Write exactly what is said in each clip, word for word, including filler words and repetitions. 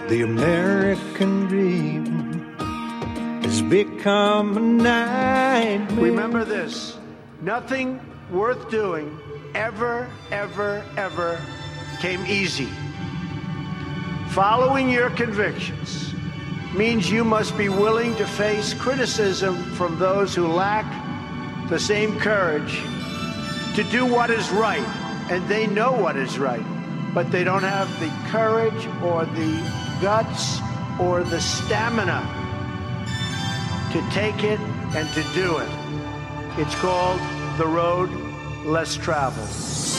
The American dream has become a nightmare. Remember this, nothing worth doing ever, ever, ever came easy. Following your convictions means you must be willing to face criticism from those who lack the same courage to do what is right, and they know what is right, but they don't have the courage or the guts or the stamina to take it and to do it. It's called the road less traveled.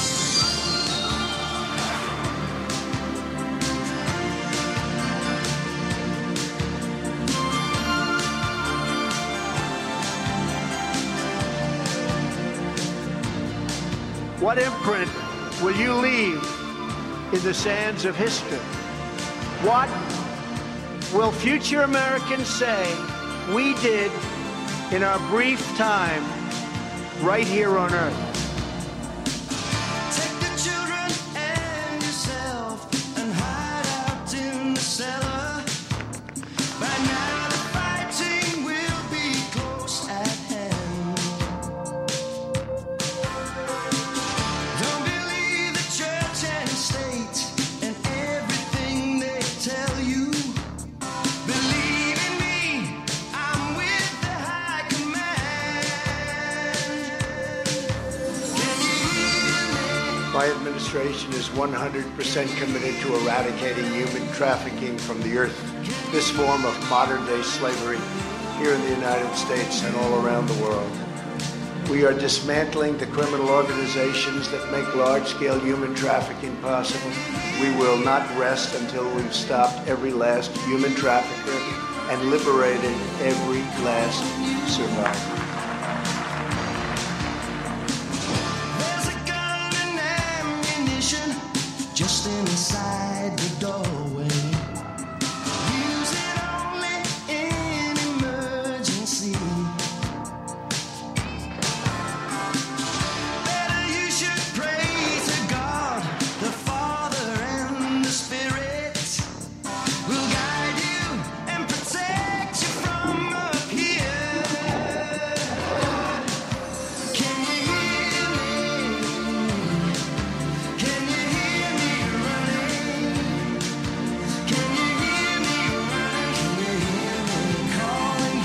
What imprint will you leave in the sands of history? What will future Americans say we did in our brief time right here on Earth? Take the children and yourself and hide out in the cellar. By now the fighting will be close at hand. Don't believe the church and state and everything they tell you. Believe in me, I'm with the high command. Can you hear me? My administration is one hundred percent committed to eradicating human trafficking from the earth, this form of modern-day slavery here in the United States and all around the world. We are dismantling the criminal organizations that make large-scale human trafficking possible. We will not rest until we've stopped every last human trafficker and liberated every last survivor. There's a gun and ammunition just inside the doorway. Use it only in emergency. Better you should pray to God, the Father and the Spirit will guide you and protect you from up here. Can you hear me? Can you hear me running? Can you hear me running? Can you hear me calling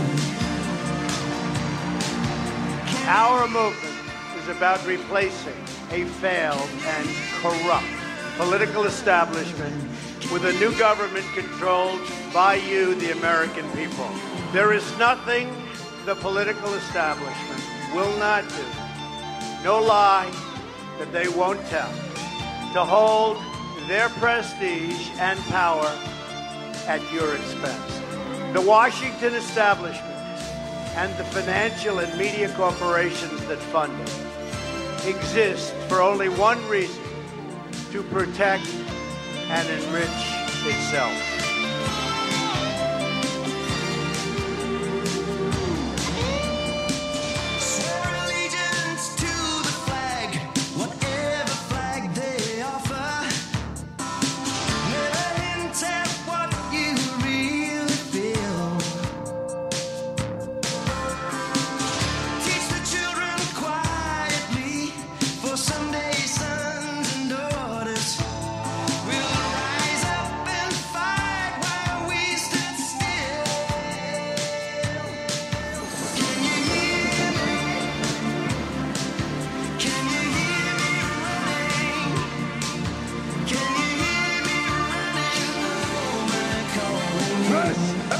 you? Our movement is about replacing a failed and corrupt political establishment with a new government controlled by you, the American people. There is nothing the political establishment will not do, no lie that they won't tell, to hold their prestige and power at your expense. The Washington establishment and the financial and media corporations that fund it exist for only one reason: to protect and enrich itself. Swear allegiance to the flag, whatever flag they offer. Never hint at what you really feel. Teach the children quietly, for someday sons and daughters will rise up and fight while we stand still. Can you hear me? Can you hear me running? Can you hear me running? Oh, my calling.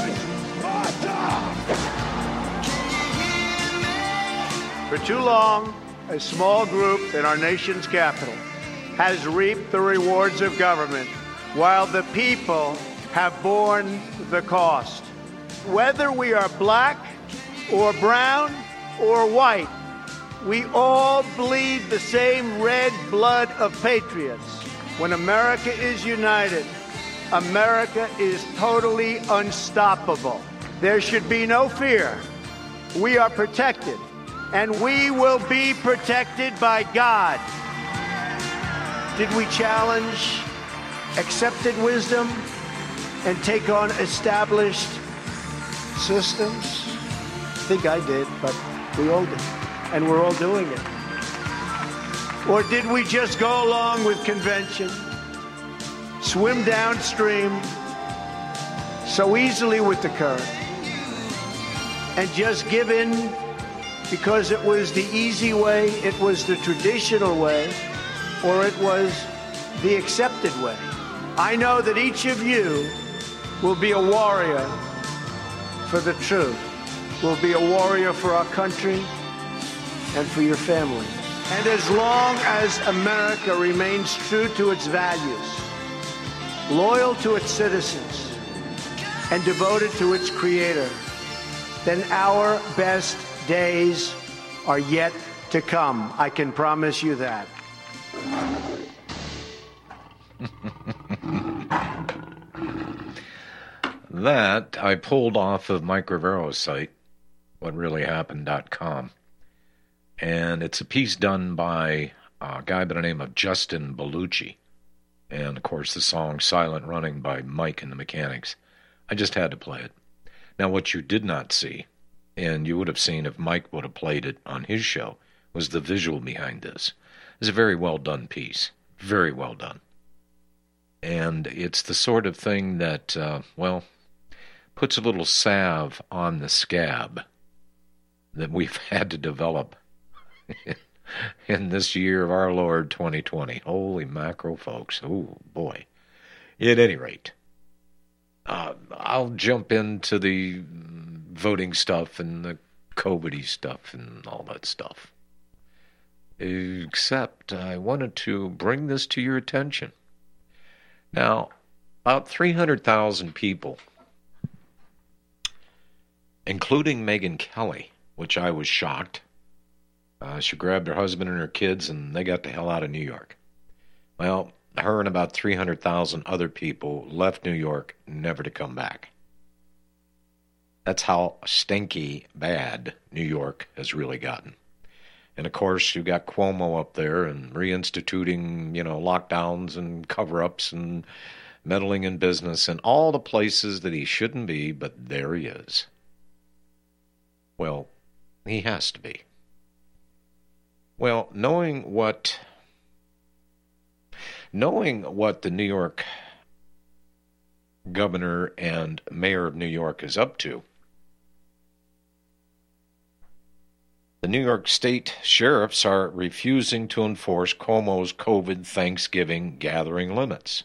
Can you hear me? For too long, a small group in our nation's capital has reaped the rewards of government while the people have borne the cost. Whether we are black or brown or white, we all bleed the same red blood of patriots. When America is united, America is totally unstoppable. There should be no fear. We are protected, and we will be protected by God. Did we challenge accepted wisdom? and take on established systems? I think I did, but we all did. And we're all doing it. Or did we just go along with convention, swim downstream so easily with the current, and just give in because it was the easy way, it was the traditional way, or it was the accepted way? I know that each of you will be a warrior for the truth, will be a warrior for our country and for your family. And as long as America remains true to its values, loyal to its citizens, and devoted to its creator, then our best days are yet to come. I can promise you that. That I pulled off of Mike Rivero's site, what really happened dot com. And it's a piece done by a guy by the name of Justin Bellucci. And, of course, the song Silent Running by Mike and the Mechanics. I just had to play it. Now, what you did not see, and you would have seen if Mike would have played it on his show, was the visual behind this. It's a very well done piece. Very well done. And it's the sort of thing that, uh, well, puts a little salve on the scab that we've had to develop in this year of our Lord twenty twenty. Holy mackerel, folks. Oh, boy. At any rate, uh, I'll jump into the voting stuff and the COVID-y stuff and all that stuff. Except I wanted to bring this to your attention. Now, about three hundred thousand people, including Megyn Kelly, which I was shocked. Uh, she grabbed her husband and her kids, and they got the hell out of New York. Well, her and about three hundred thousand other people left New York, never to come back. That's how stinky bad New York has really gotten. And, of course, you got Cuomo up there and reinstituting, you know, lockdowns and cover-ups and meddling in business and all the places that he shouldn't be, but there he is. Well, he has to be. Well, knowing what knowing what the New York governor and mayor of New York is up to, the New York State sheriffs are refusing to enforce Cuomo's COVID Thanksgiving gathering limits.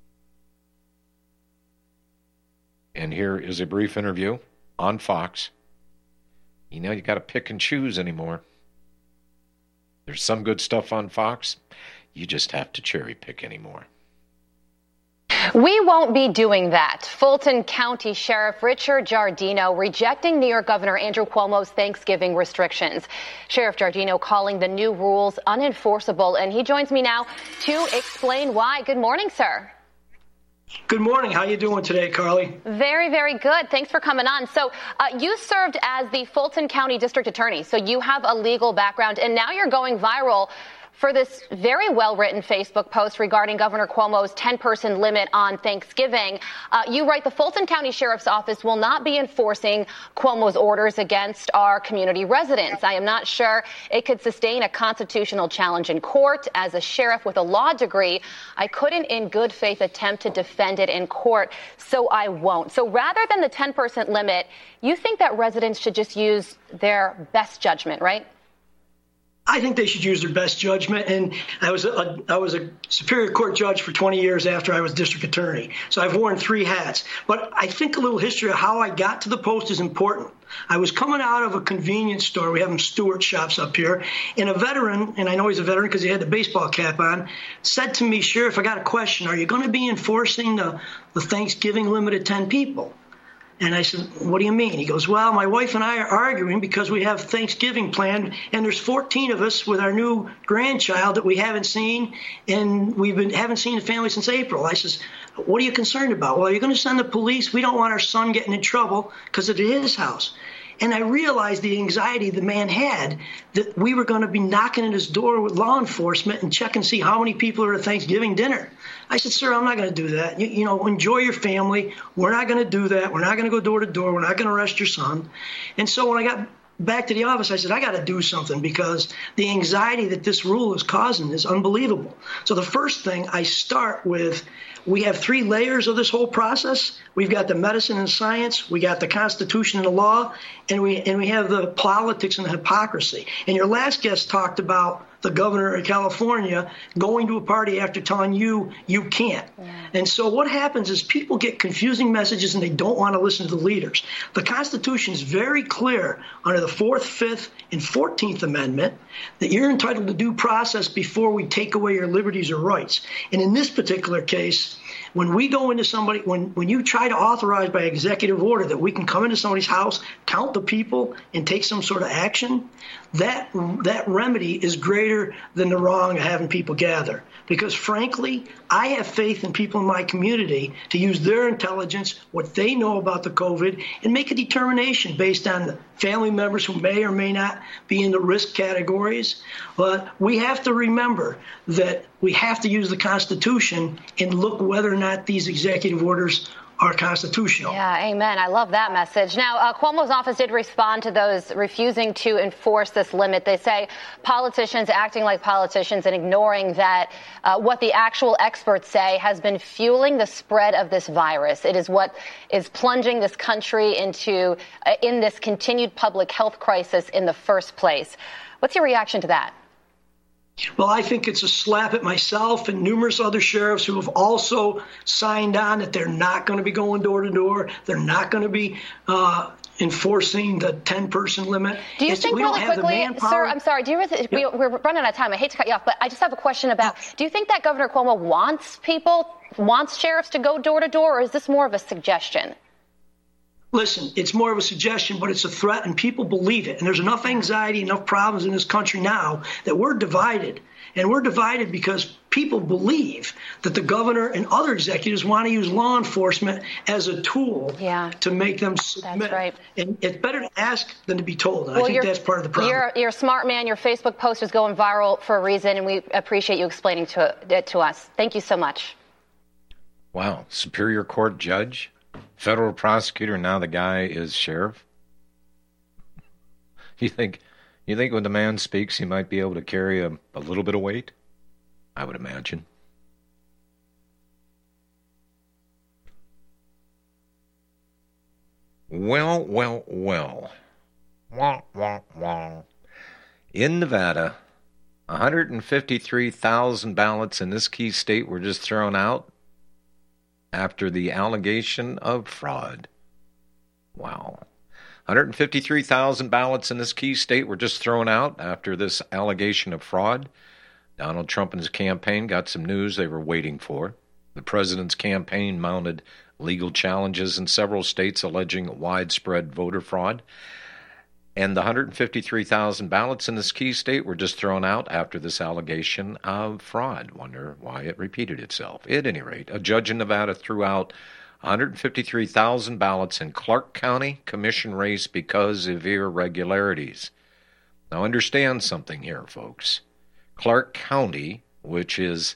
And here is a brief interview on Fox. You know, you got to pick and choose anymore. There's some good stuff on Fox. You just have to cherry pick anymore. We won't be doing that. Fulton County Sheriff Richard Giardino rejecting New York Governor Andrew Cuomo's Thanksgiving restrictions. Sheriff Giardino calling the new rules unenforceable, and he joins me now to explain why. Good morning, sir. Good morning. How you doing today, Carly? Very, very good. Thanks for coming on. So uh, you served as the Fulton County District Attorney, so you have a legal background, and now you're going viral for this very well-written Facebook post regarding Governor Cuomo's ten-person limit on Thanksgiving. Uh, you write, the Fulton County Sheriff's Office will not be enforcing Cuomo's orders against our community residents. I am not sure it could sustain a constitutional challenge in court. As a sheriff with a law degree, I couldn't in good faith attempt to defend it in court, so I won't. So rather than the ten-person limit, you think that residents should just use their best judgment, right? I think they should use their best judgment. And I was a, I was a Superior Court judge for twenty years after I was district attorney. So I've worn three hats. But I think a little history of how I got to the post is important. I was coming out of a convenience store. We have them Stewart shops up here. And a veteran, and I know he's a veteran because he had the baseball cap on, said to me, Sheriff, I got a question. Are you going to be enforcing the, the Thanksgiving limit of ten people? And I said, what do you mean? He goes, well, my wife and I are arguing because we have Thanksgiving planned, and there's fourteen of us with our new grandchild that we haven't seen, and we've been haven't seen the family since April. I says, what are you concerned about? Well, are you going to send the police? We don't want our son getting in trouble because it's his house. And I realized the anxiety the man had that we were going to be knocking at his door with law enforcement and check and see how many people are at Thanksgiving dinner. I said, sir, I'm not going to do that. You, you know, enjoy your family. We're not going to do that. We're not going to go door to door. We're not going to arrest your son. And so when I got back to the office, I said, I got to do something because the anxiety that this rule is causing is unbelievable. So the first thing I start with, we have three layers of this whole process. We've got the medicine and science, we got the Constitution and the law, and we and we have the politics and the hypocrisy. And your last guest talked about the governor of California going to a party after telling you you can't. Yeah. And so what happens is people get confusing messages and they don't want to listen to the leaders. The Constitution is very clear under the fourth, fifth, and fourteenth Amendment that you're entitled to due process before we take away your liberties or rights. And in this particular case, when we go into somebody, when, when you try to authorize by executive order that we can come into somebody's house, count the people, and take some sort of action, that that remedy is greater than the wrong of having people gather. Because frankly, I have faith in people in my community to use their intelligence, what they know about the COVID, and make a determination based on the family members who may or may not be in the risk categories. But we have to remember that we have to use the Constitution and look whether or not these executive orders are constitutional. Yeah, amen. I love that message. Now, uh, Cuomo's office did respond to those refusing to enforce this limit. They say politicians acting like politicians and ignoring that uh, what the actual experts say has been fueling the spread of this virus. It is what is plunging this country into uh, in this continued public health crisis in the first place. What's your reaction to that? Well, I think it's a slap at myself and numerous other sheriffs who have also signed on that they're not going to be going door to door. They're not going to be uh, enforcing the ten-person limit. Do you it's, think we really don't have quickly, the manpower. sir, I'm sorry, do you really, we, we're running out of time. I hate to cut you off, but I just have a question about, do you think that Governor Cuomo wants people, wants sheriffs to go door to door, or is this more of a suggestion? Listen, it's more of a suggestion, but it's a threat, and people believe it. And there's enough anxiety, enough problems in this country now that we're divided. And we're divided because people believe that the governor and other executives want to use law enforcement as a tool yeah. to make them submit. That's right. And it's better to ask than to be told. And well, I think that's part of the problem. You're, you're a smart man. Your Facebook post is going viral for a reason, and we appreciate you explaining to it to us. Thank you so much. Wow. Superior Court judge, federal prosecutor, now the guy is sheriff. You think... You think when the man speaks, he might be able to carry a, a little bit of weight? I would imagine. Well, well, well. Wah, wah, wah. In Nevada, one hundred fifty-three thousand ballots in this key state were just thrown out after the allegation of fraud. Wow. one hundred fifty-three thousand ballots in this key state were just thrown out after this allegation of fraud. Donald Trump and his campaign got some news they were waiting for. The president's campaign mounted legal challenges in several states alleging widespread voter fraud. And the one hundred fifty-three thousand ballots in this key state were just thrown out after this allegation of fraud. Wonder why it repeated itself. At any rate, a judge in Nevada threw out one hundred fifty-three thousand ballots in Clark County commission race because of irregularities. Now understand something here, folks. Clark County, which is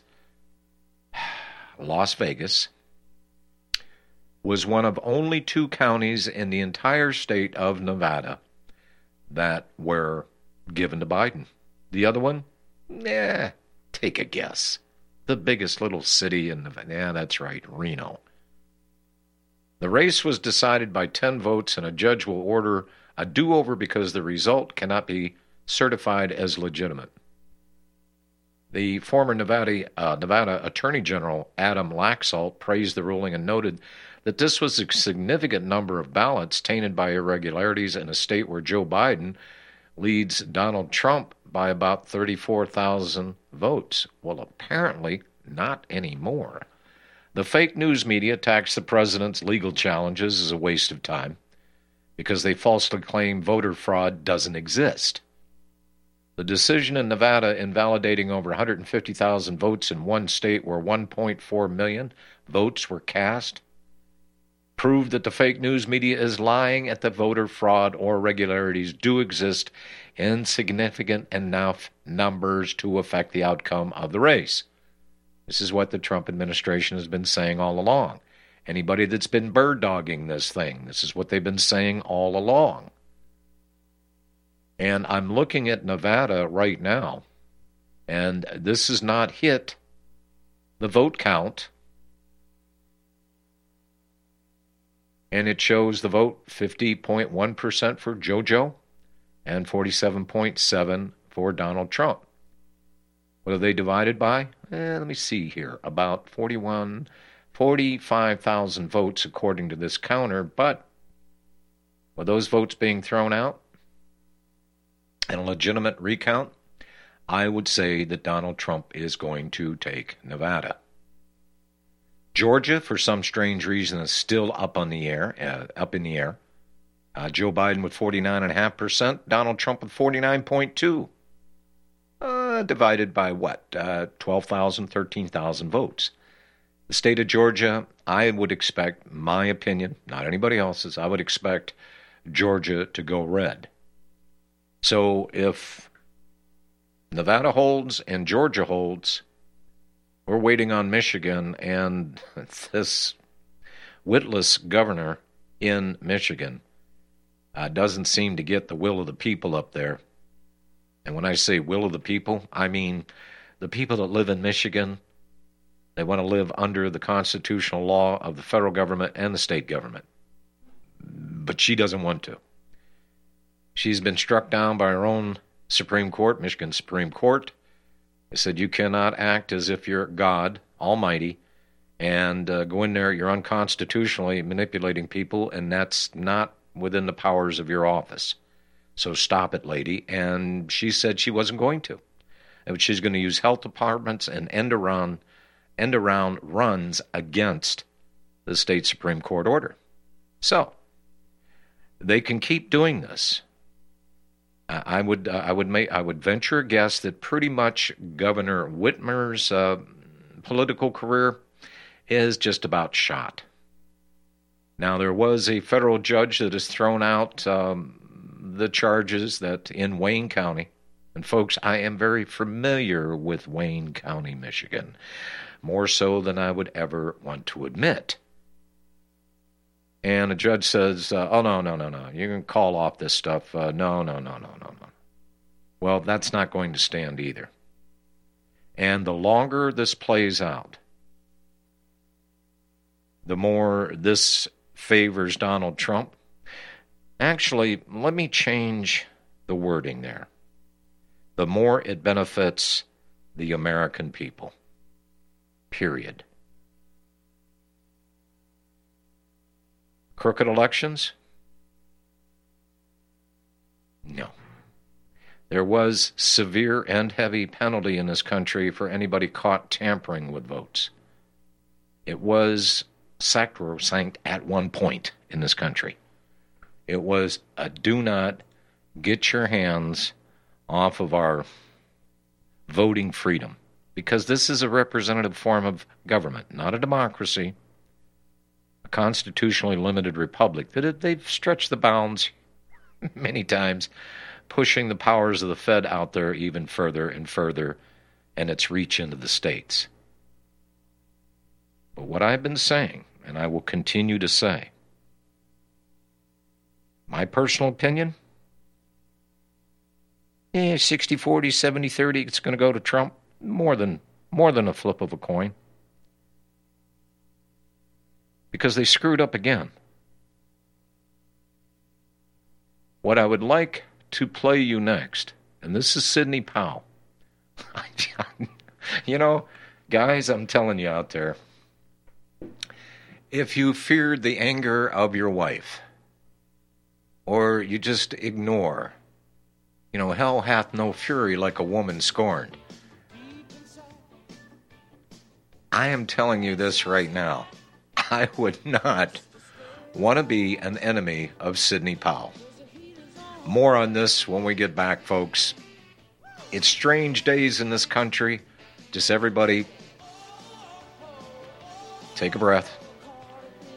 Las Vegas, was one of only two counties in the entire state of Nevada that were given to Biden. The other one? Nah, take a guess. The biggest little city in Nevada. Yeah, that's right, Reno. The race was decided by ten votes, and a judge will order a do-over because the result cannot be certified as legitimate. The former Nevada, uh, Nevada Attorney General Adam Laxalt praised the ruling and noted that this was a significant number of ballots tainted by irregularities in a state where Joe Biden leads Donald Trump by about thirty-four thousand votes. Well, apparently not anymore. The fake news media attacks the president's legal challenges as a waste of time because they falsely claim voter fraud doesn't exist. The decision in Nevada invalidating over one hundred fifty thousand votes in one state where one point four million votes were cast prove that the fake news media is lying and that voter fraud or irregularities do exist in significant enough numbers to affect the outcome of the race. This is what the Trump administration has been saying all along. Anybody that's been bird-dogging this thing, this is what they've been saying all along. And I'm looking at Nevada right now, and this has not hit the vote count. And it shows the vote fifty point one percent for JoJo and forty-seven point seven for Donald Trump. What are they divided by? Eh, let me see here. About forty-one, forty-five thousand votes according to this counter. But with those votes being thrown out and a legitimate recount, I would say that Donald Trump is going to take Nevada. Georgia, for some strange reason, is still up on the air, uh, up in the air. Uh, Joe Biden with forty-nine point five percent, Donald Trump with forty-nine point two. Uh, divided by what? Uh, twelve thousand, thirteen thousand votes. The state of Georgia, I would expect, my opinion, not anybody else's, I would expect Georgia to go red. So if Nevada holds and Georgia holds, we're waiting on Michigan, and this witless governor in Michigan uh, doesn't seem to get the will of the people up there. And when I say will of the people, I mean the people that live in Michigan. They want to live under the constitutional law of the federal government and the state government. But she doesn't want to. She's been struck down by her own Supreme Court, Michigan Supreme Court. They said you cannot act as if you're God Almighty and uh, go in there, you're unconstitutionally manipulating people, and that's not within the powers of your office. So stop it, lady. And she said she wasn't going to. And she's going to use health departments and end around, end around runs against the state Supreme Court order. So they can keep doing this. I would uh, I would make I would venture a guess that pretty much Governor Whitmer's uh, political career is just about shot. Now, there was a federal judge that has thrown out um, the charges that in Wayne County, and folks, I am very familiar with Wayne County, Michigan, more so than I would ever want to admit. And a judge says, uh, oh, no, no, no, no, you can call off this stuff. Uh, no, no, no, no, no, no. Well, that's not going to stand either. And the longer this plays out, the more this favors Donald Trump. Actually, let me change the wording there. The more it benefits the American people. Period. Crooked elections? No. There was severe and heavy penalty in this country for anybody caught tampering with votes. It was sacrosanct at one point in this country. It was a do not get your hands off of our voting freedom, because this is a representative form of government, not a democracy. A constitutionally limited republic, that they've stretched the bounds many times, pushing the powers of the Fed out there even further and further, and its reach into the states. But what I've been saying, and I will continue to say, my personal opinion, eh, sixty forty, seventy thirty, it's going to go to Trump, more than more than a flip of a coin. Because they screwed up again. What I would like to play you next, and this is Sidney Powell. You know, guys, I'm telling you out there, if you feared the anger of your wife, or you just ignore, you know, hell hath no fury like a woman scorned. I am telling you this right now. I would not want to be an enemy of Sidney Powell. More on this when we get back, folks. It's strange days in this country. Just everybody take a breath.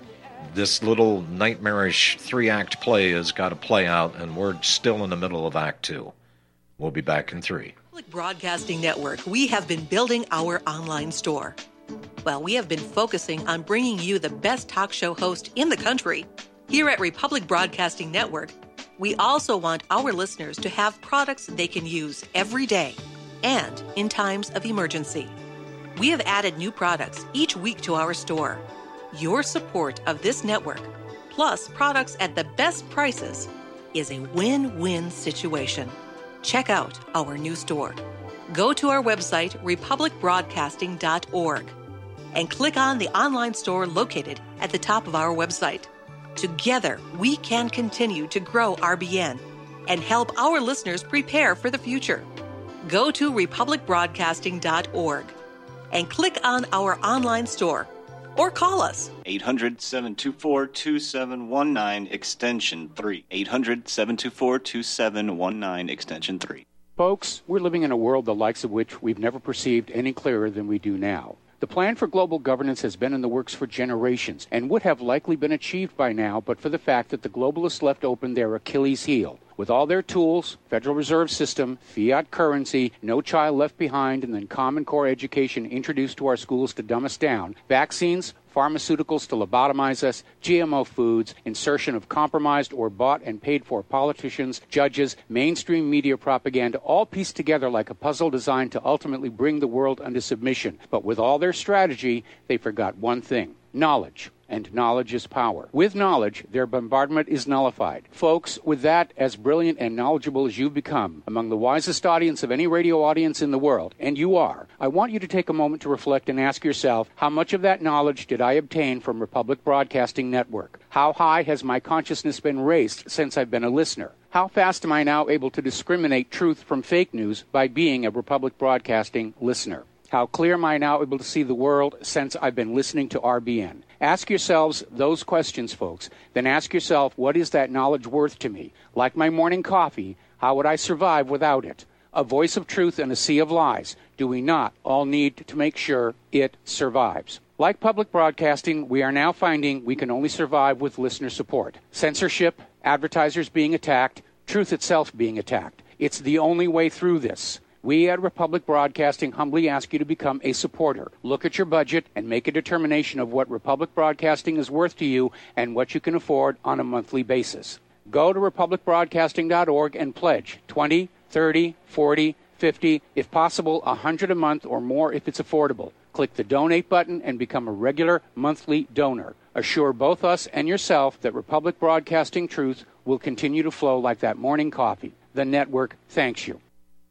this little nightmarish three-act play has got to play out, and we're still in the middle of Act Two. We'll be back in three. Public Broadcasting Network, we have been building our online store. Well, we have been focusing on bringing you the best talk show host in the country. Here at Republic Broadcasting Network, we also want our listeners to have products they can use every day and in times of emergency. We have added new products each week to our store. Your support of this network, plus products at the best prices, is a win-win situation. Check out our new store. Go to our website, republic broadcasting dot org, and click on the online store located at the top of our website. Together, we can continue to grow R B N and help our listeners prepare for the future. Go to republic broadcasting dot org and click on our online store or call us. eight hundred, seven two four, two seven one nine, extension three. eight hundred, seven two four, two seven one nine, extension three. Folks, we're living in a world the likes of which we've never perceived any clearer than we do now. The plan for global governance has been in the works for generations and would have likely been achieved by now but for the fact that the globalists left open their Achilles heel. With all their tools, Federal Reserve System, fiat currency, no child left behind, and then Common Core education introduced to our schools to dumb us down, vaccines, pharmaceuticals to lobotomize us, G M O foods, insertion of compromised or bought and paid for politicians, judges, mainstream media propaganda, all pieced together like a puzzle designed to ultimately bring the world under submission. But with all their strategy, they forgot one thing: knowledge. And knowledge is power. With knowledge, their bombardment is nullified. Folks, with that, as brilliant and knowledgeable as you've become, among the wisest audience of any radio audience in the world, and you are, I want you to take a moment to reflect and ask yourself, how much of that knowledge did I obtain from Republic Broadcasting Network? How high has my consciousness been raised since I've been a listener? How fast am I now able to discriminate truth from fake news by being a Republic Broadcasting listener? How clear am I now able to see the world since I've been listening to R B N? Ask yourselves those questions, folks. Then ask yourself, what is that knowledge worth to me? Like my morning coffee, how would I survive without it? A voice of truth in a sea of lies. Do we not all need to make sure it survives? Like public broadcasting, we are now finding we can only survive with listener support. Censorship, advertisers being attacked, truth itself being attacked. It's the only way through this. We at Republic Broadcasting humbly ask you to become a supporter. Look at your budget and make a determination of what Republic Broadcasting is worth to you and what you can afford on a monthly basis. Go to republic broadcasting dot org and pledge twenty, thirty, forty, fifty, if possible, one hundred a month or more if it's affordable. Click the donate button and become a regular monthly donor. Assure both us and yourself that Republic Broadcasting truth will continue to flow like that morning coffee. The network thanks you.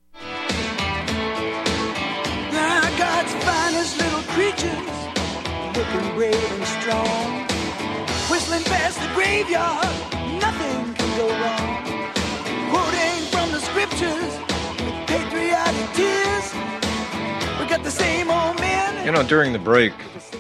God's finest little creatures, looking brave and strong, whistling past the graveyard, nothing can go wrong. Quoting from the scriptures with patriotic tears, we got the same old men. You know, during the break,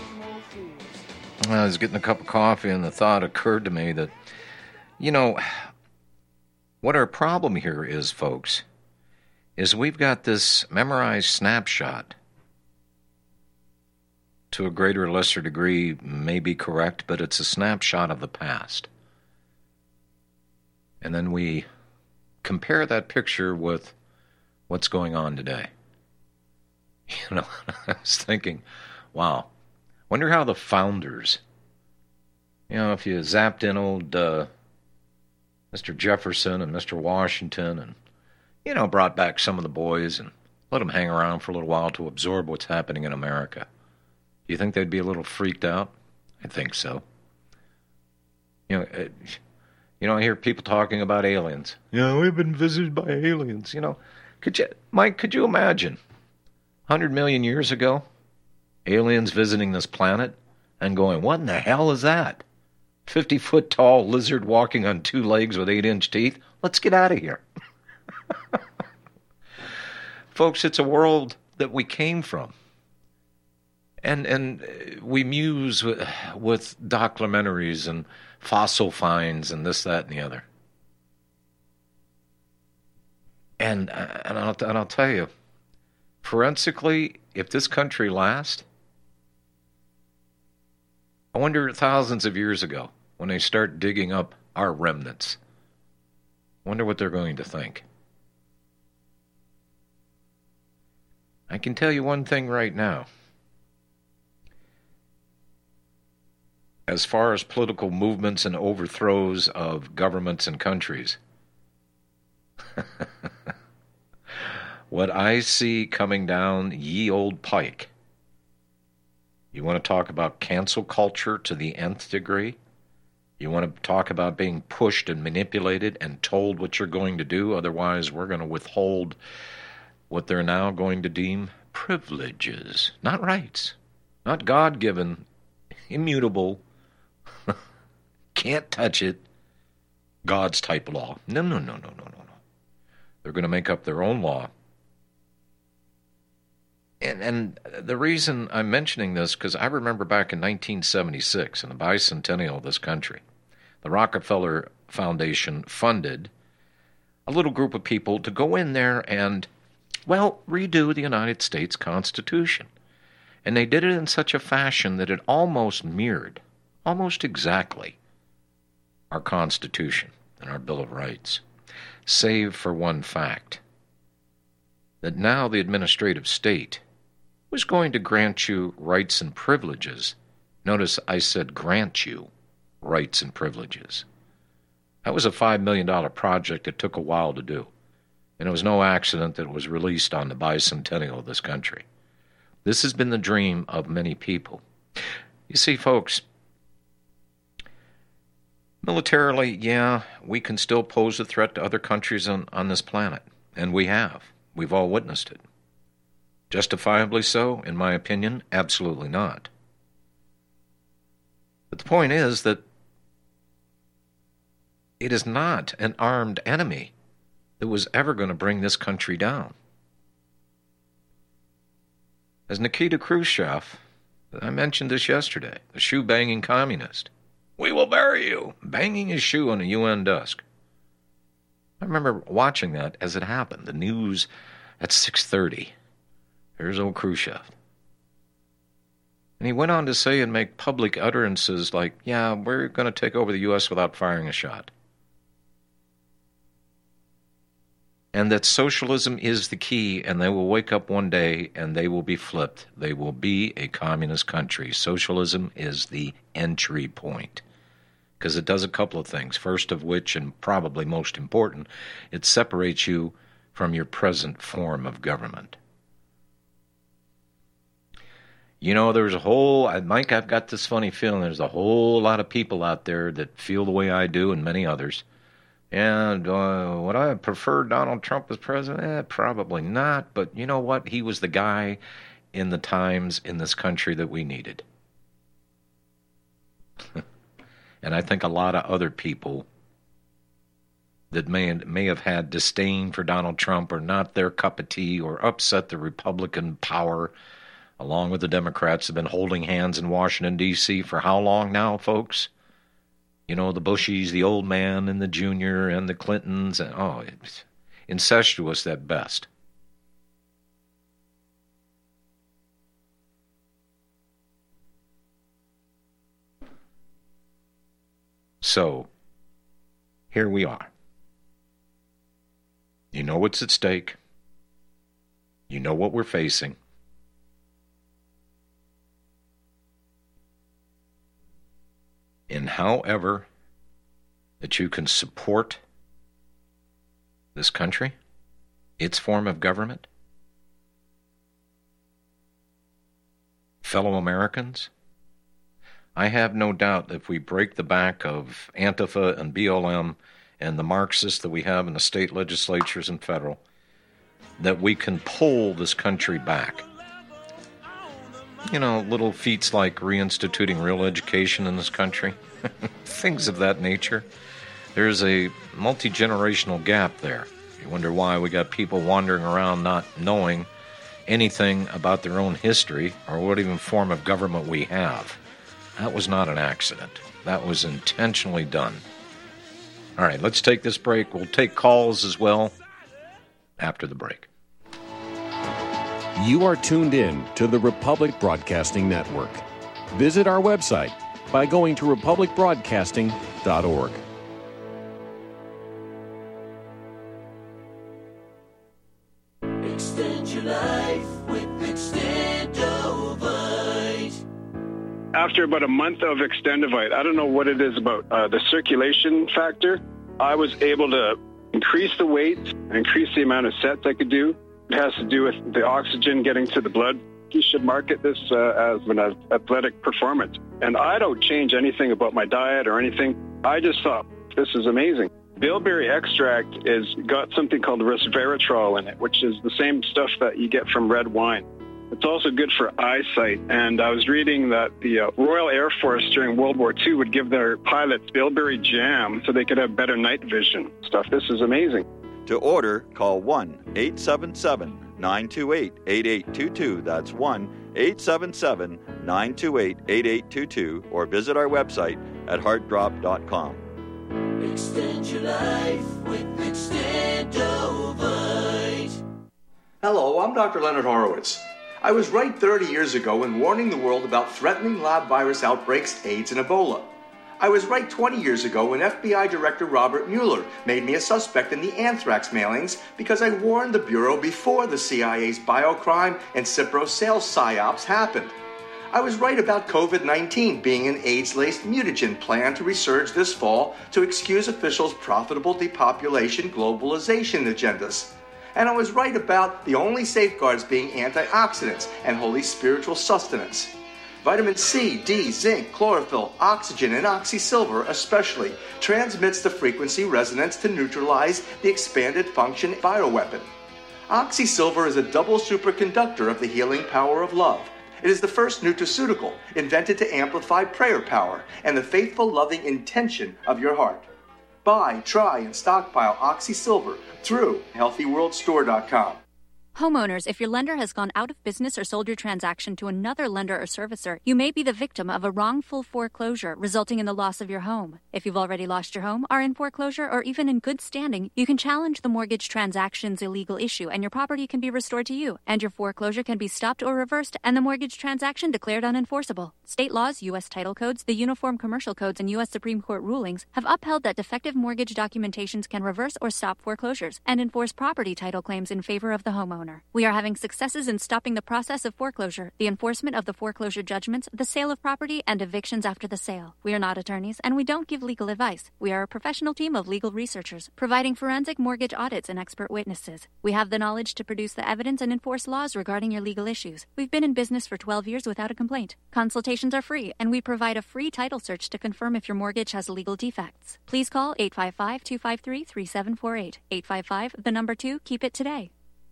I was getting a cup of coffee and the thought occurred to me that, you know, what our problem here is, folks, is we've got this memorized snapshot. To a greater or lesser degree may be correct, but it's a snapshot of the past. And then we compare that picture with what's going on today. You know, I was thinking, wow, wonder how the founders, you know, if you zapped in old uh, Mister Jefferson and Mister Washington and, you know, brought back some of the boys and let them hang around for a little while to absorb what's happening in America. Do you think they'd be a little freaked out? I think so. You know, it, you know, I hear people talking about aliens. You know, we've been visited by aliens. You know, could you, Mike, could you imagine, one hundred million years ago, aliens visiting this planet and going, what in the hell is that? fifty-foot tall lizard walking on two legs with eight-inch teeth? Let's get out of here. Folks, it's a world that we came from. And and we muse with, with documentaries and fossil finds and this, that, and the other. And and I'll, and I'll tell you, forensically, if this country lasts, I wonder thousands of years ago, when they start digging up our remnants, wonder what they're going to think. I can tell you one thing right now. As far as political movements and overthrows of governments and countries, what I see coming down ye old pike, you want to talk about cancel culture to the nth degree? You want to talk about being pushed and manipulated and told what you're going to do, otherwise we're going to withhold what they're now going to deem privileges, not rights, not God-given, immutable, can't touch it, God's type law. No, no, no, no, no, no, no. They're going to make up their own law. And and the reason I'm mentioning this, because I remember back in nineteen seventy-six, in the bicentennial of this country, the Rockefeller Foundation funded a little group of people to go in there and, well, redo the United States Constitution. And they did it in such a fashion that it almost mirrored, almost exactly, our Constitution and our Bill of Rights, save for one fact, that now the administrative state was going to grant you rights and privileges. Notice I said grant you rights and privileges. That was a five million dollars project that took a while to do, and it was no accident that it was released on the bicentennial of this country. This has been the dream of many people. You see, folks, militarily, yeah, we can still pose a threat to other countries on, on this planet, and we have. We've all witnessed it. Justifiably so, in my opinion? Absolutely not. But the point is that it is not an armed enemy that was ever going to bring this country down. As Nikita Khrushchev, I mentioned this yesterday, the shoe-banging communist, we will bury you, banging his shoe on a U N desk. I remember watching that as it happened, the news at six thirty. There's old Khrushchev. And he went on to say and make public utterances like, yeah, we're going to take over the U S without firing a shot. And that socialism is the key, and they will wake up one day and they will be flipped. They will be a communist country. Socialism is the entry point, because it does a couple of things. First of which, and probably most important, it separates you from your present form of government. You know, there's a whole, Mike, I've got this funny feeling there's a whole lot of people out there that feel the way I do, and many others. And uh, would I prefer Donald Trump as president? Eh, probably not. But you know what? He was the guy in the times in this country that we needed. And I think a lot of other people that may, may have had disdain for Donald Trump, or not their cup of tea, or upset the Republican power, along with the Democrats, have been holding hands in Washington, D C for how long now, folks? You know, the Bushies, the old man, and the junior, and the Clintons, and oh, it's incestuous at best. So, here we are. You know what's at stake. You know what we're facing. And however that you can support this country, its form of government, fellow Americans, I have no doubt that if we break the back of Antifa and B L M and the Marxists that we have in the state legislatures and federal, that we can pull this country back. You know, little feats like reinstituting real education in this country, things of that nature. There's a multi-generational gap there. You wonder why we got people wandering around not knowing anything about their own history or what even form of government we have. That was not an accident. That was intentionally done. All right, let's take this break. We'll take calls as well after the break. You are tuned in to the Republic Broadcasting Network. Visit our website, by going to republic broadcasting dot org. Extend your life with Extendovite. After about a month of Extendovite, I don't know what it is about uh, the circulation factor, I was able to increase the weight, increase the amount of sets I could do. It has to do with the oxygen getting to the blood. You should market this uh, as an athletic performance. And I don't change anything about my diet or anything. I just thought, this is amazing. Bilberry extract is got something called resveratrol in it, which is the same stuff that you get from red wine. It's also good for eyesight. And I was reading that the uh, Royal Air Force during World War Two would give their pilots bilberry jam so they could have better night vision stuff. This is amazing. To order, call one eight seven seven, nine two eight, eight eight two two. That's one eight seven seven, nine two eight, eight eight two two, or visit our website at heart drop dot com. Extend your life with Extendovite. Hello, I'm Doctor Leonard Horowitz. I was right thirty years ago in warning the world about threatening lab virus outbreaks, AIDS, and Ebola. I was right twenty years ago when F B I Director Robert Mueller made me a suspect in the anthrax mailings because I warned the Bureau before the C I A's biocrime and Cipro sales psyops happened. I was right about COVID nineteen being an AIDS-laced mutagen plan to resurge this fall to excuse officials' profitable depopulation globalization agendas. And I was right about the only safeguards being antioxidants and holy spiritual sustenance. Vitamin C, D, zinc, chlorophyll, oxygen, and oxysilver especially transmits the frequency resonance to neutralize the expanded function bioweapon. Oxysilver is a double superconductor of the healing power of love. It is the first nutraceutical invented to amplify prayer power and the faithful, loving intention of your heart. Buy, try, and stockpile Oxysilver through healthy world store dot com. Homeowners, if your lender has gone out of business or sold your transaction to another lender or servicer, you may be the victim of a wrongful foreclosure resulting in the loss of your home. If you've already lost your home, are in foreclosure, or even in good standing, you can challenge the mortgage transaction's illegal issue and your property can be restored to you, and your foreclosure can be stopped or reversed and the mortgage transaction declared unenforceable. State laws, U S title codes, the Uniform Commercial Codes, and U S Supreme Court rulings have upheld that defective mortgage documentations can reverse or stop foreclosures and enforce property title claims in favor of the homeowner. We are having successes in stopping the process of foreclosure, the enforcement of the foreclosure judgments, the sale of property, and evictions after the sale. We are not attorneys, and we don't give legal advice. We are a professional team of legal researchers, providing forensic mortgage audits and expert witnesses. We have the knowledge to produce the evidence and enforce laws regarding your legal issues. We've been in business for twelve years without a complaint. Consultations are free, and we provide a free title search to confirm if your mortgage has legal defects. Please call eight five five, two five three, three seven four eight. eight five five, the number two, keep it today.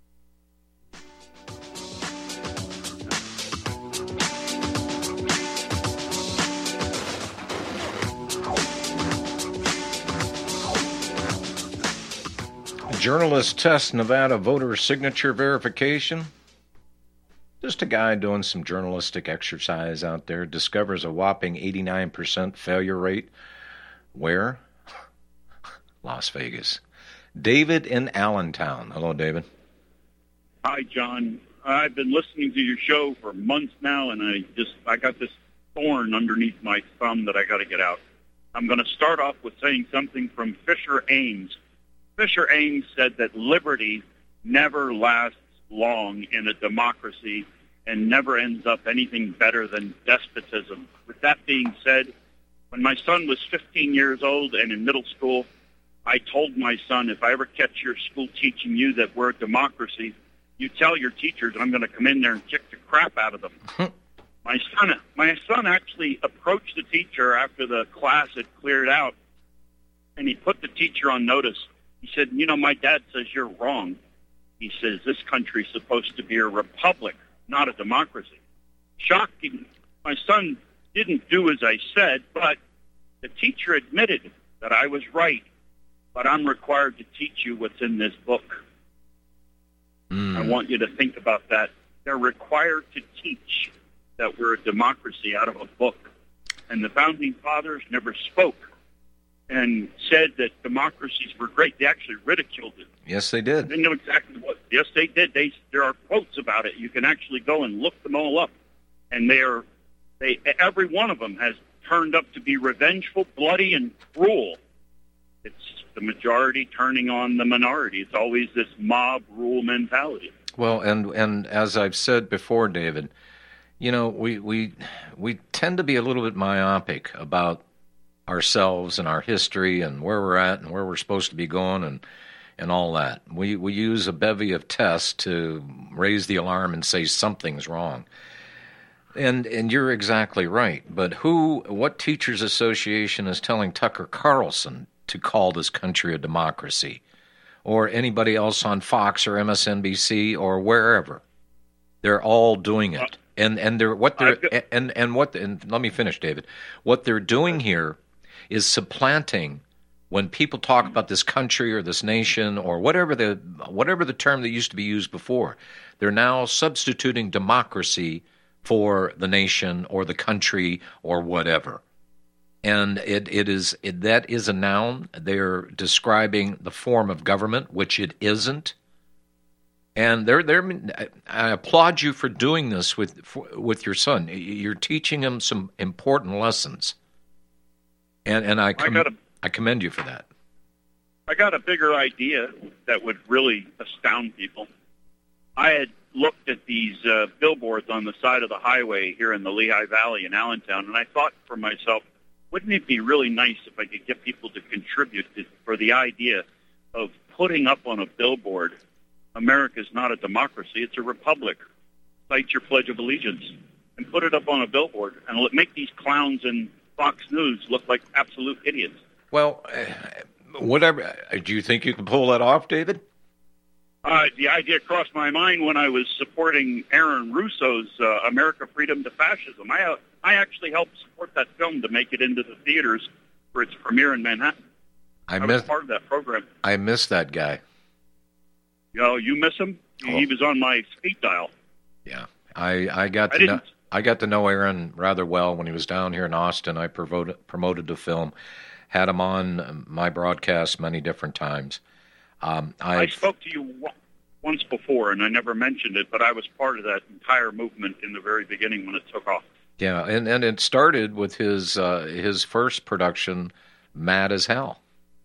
Journalist test Nevada voter signature verification. Just a guy doing some journalistic exercise out there discovers a whopping eighty-nine percent failure rate. Where? Las Vegas. David in Allentown. Hello, David. Hi, John. I've been listening to your show for months now, and I just I got this thorn underneath my thumb that I got to get out. I'm going to start off with saying something from Fisher Ames. Fisher Ames said that liberty never lasts long in a democracy and never ends up anything better than despotism. With that being said, when my son was fifteen years old and in middle school, I told my son, if I ever catch your school teaching you that we're a democracy, you tell your teachers I'm going to come in there and kick the crap out of them. my son, my son actually approached the teacher after the class had cleared out, and he put the teacher on notice. He said, you know, my dad says you're wrong. He says, this country's supposed to be a republic, not a democracy. Shocking. My son didn't do as I said, but the teacher admitted that I was right, but I'm required to teach you what's in this book. Mm. I want you to think about that. They're required to teach that we're a democracy out of a book. And the Founding Fathers never spoke and said that democracies were great. They actually ridiculed it. Yes, they did. They know exactly what. Yes, they did. They there are quotes about it. You can actually go and look them all up, and they are they every one of them has turned up to be revengeful, bloody, and cruel. It's the majority turning on the minority. It's always this mob rule mentality. Well, and and as I've said before, David, you know, we we we tend to be a little bit myopic about ourselves and our history and where we're at and where we're supposed to be going and and all that. We we use a bevy of tests to raise the alarm and say something's wrong. And and you're exactly right. But who, what teachers association is telling Tucker Carlson to call this country a democracy, or anybody else on Fox or M S N B C or wherever? They're all doing it. And and they're what they're and and what and let me finish, David. What they're doing here is supplanting when people talk about this country or this nation or whatever the whatever the term that used to be used before. They're now substituting democracy for the nation or the country or whatever. And it, it is it, that is a noun. They're describing the form of government, which it isn't. And they're they're. I applaud you for doing this with for, with your son. You're teaching him some important lessons, and and I com- I, a, I commend you for that. I got a bigger idea that would really astound people. I had looked at these uh, billboards on the side of the highway here in the Lehigh Valley in Allentown, and I thought for myself, wouldn't it be really nice if I could get people to contribute to, for the idea of putting up on a billboard, America's not a democracy, it's a republic. Cite your Pledge of Allegiance and put it up on a billboard and let, make these clowns in Fox News look like absolute idiots. Well, uh, whatever. Do you think you can pull that off, David? Uh, the idea crossed my mind when I was supporting Aaron Russo's uh, America Freedom to Fascism. I, uh, I actually helped support that film to make it into the theaters for its premiere in Manhattan. I, I miss, was part of that program. I miss that guy. You know, you miss him? Oh. He was on my speed dial. Yeah, I, I got I to know, I got to know Aaron rather well when he was down here in Austin. I promoted, promoted the film, had him on my broadcast many different times. Um, I spoke to you once before, and I never mentioned it, but I was part of that entire movement in the very beginning when it took off. Yeah, and, and it started with his uh, his first production, Mad as Hell.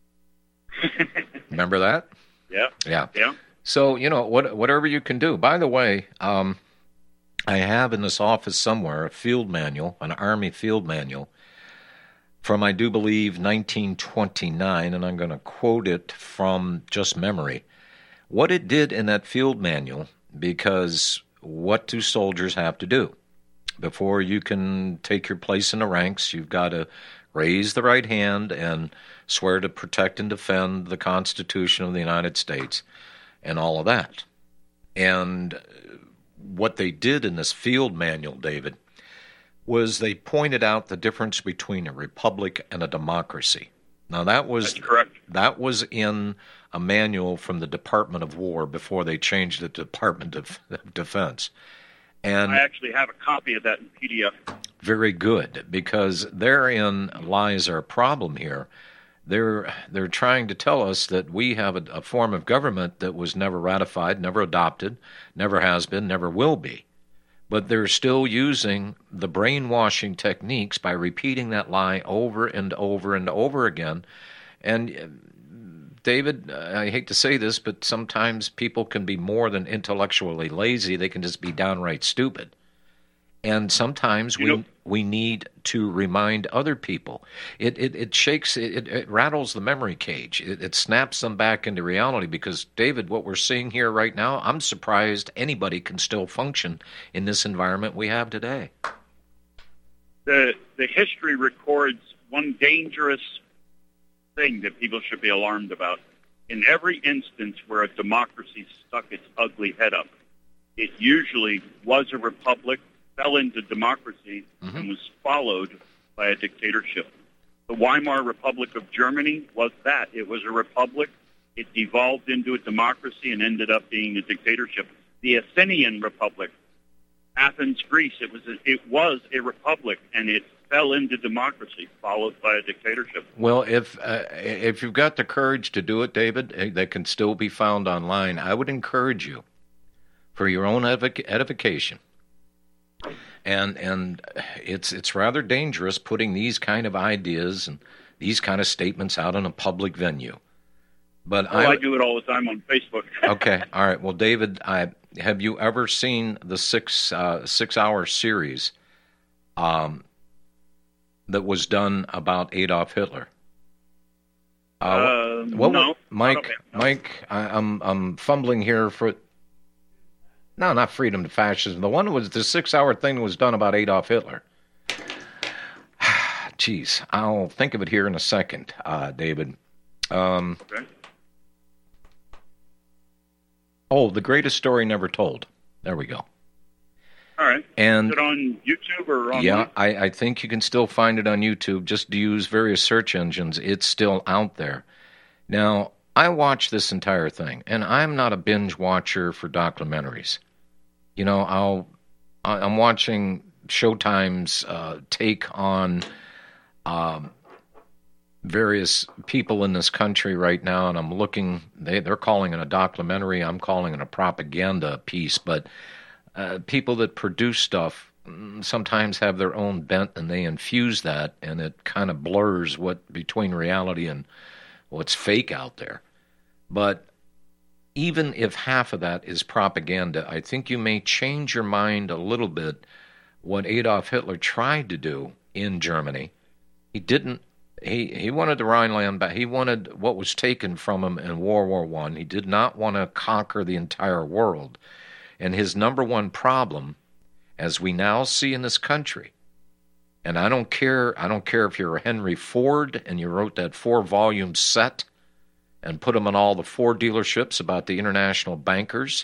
Remember that? Yeah. Yeah. Yeah. So, you know, what, whatever you can do. By the way, um, I have in this office somewhere a field manual, an Army field manual, from, I do believe, nineteen twenty-nine, and I'm going to quote it from just memory. What it did in that field manual, because what do soldiers have to do? Before you can take your place in the ranks, you've got to raise the right hand and swear to protect and defend the Constitution of the United States and all of that. And what they did in this field manual, David, was they pointed out the difference between a republic and a democracy. Now that was That's correct. That was in a manual from the Department of War before they changed it to Department of Defense. And I actually have a copy of that in P D F. Very good, because therein lies our problem here. They're they're trying to tell us that we have a, a form of government that was never ratified, never adopted, never has been, never will be. But they're still using the brainwashing techniques by repeating that lie over and over and over again. And, David, I hate to say this, but sometimes people can be more than intellectually lazy. They can just be downright stupid. And sometimes you we know, we need to remind other people. It it, it shakes, it, it rattles the memory cage. It, it snaps them back into reality because, David, what we're seeing here right now, I'm surprised anybody can still function in this environment we have today. The, the history records one dangerous thing that people should be alarmed about. In every instance where a democracy stuck its ugly head up, it usually was a republic, fell into democracy, mm-hmm. and was followed by a dictatorship. The Weimar Republic of Germany was that. It was a republic. It devolved into a democracy and ended up being a dictatorship. The Athenian Republic, Athens, Greece, it was a, it was a republic, and it fell into democracy, followed by a dictatorship. Well, if uh, if you've got the courage to do it, David, that can still be found online, I would encourage you, for your own edific- edification, And and it's it's rather dangerous putting these kind of ideas and these kind of statements out in a public venue. But oh, I, I do it all the time on Facebook. Okay, all right. Well, David, I, have you ever seen the six uh, six hour series um, that was done about Adolf Hitler? Uh, uh, what, no, Mike. no. Mike, I, I'm I'm fumbling here for. No, not Freedom to Fascism. The one was the six-hour thing that was done about Adolf Hitler. Jeez, I'll think of it here in a second, uh, David. Um, okay. Oh, The Greatest Story Never Told. There we go. All right. And is it on YouTube or online? Yeah, I, I think you can still find it on YouTube. Just use various search engines. It's still out there. Now, I watched this entire thing, and I'm not a binge watcher for documentaries. You know, I'll, I'm watching Showtime's uh, take on um, various people in this country right now, and I'm looking, they, they're calling it a documentary, I'm calling it a propaganda piece, but uh, people that produce stuff sometimes have their own bent, and they infuse that, and it kind of blurs what between reality and what's fake out there. But even if half of that is propaganda, I think you may change your mind a little bit. What Adolf Hitler tried to do in Germany, he didn't. He he wanted the Rhineland back. He wanted what was taken from him in World War One. He did not want to conquer the entire world. And his number one problem, as we now see in this country, and I don't care. I don't care if you're Henry Ford and you wrote that four-volume set and put them in all the Ford dealerships about the international bankers.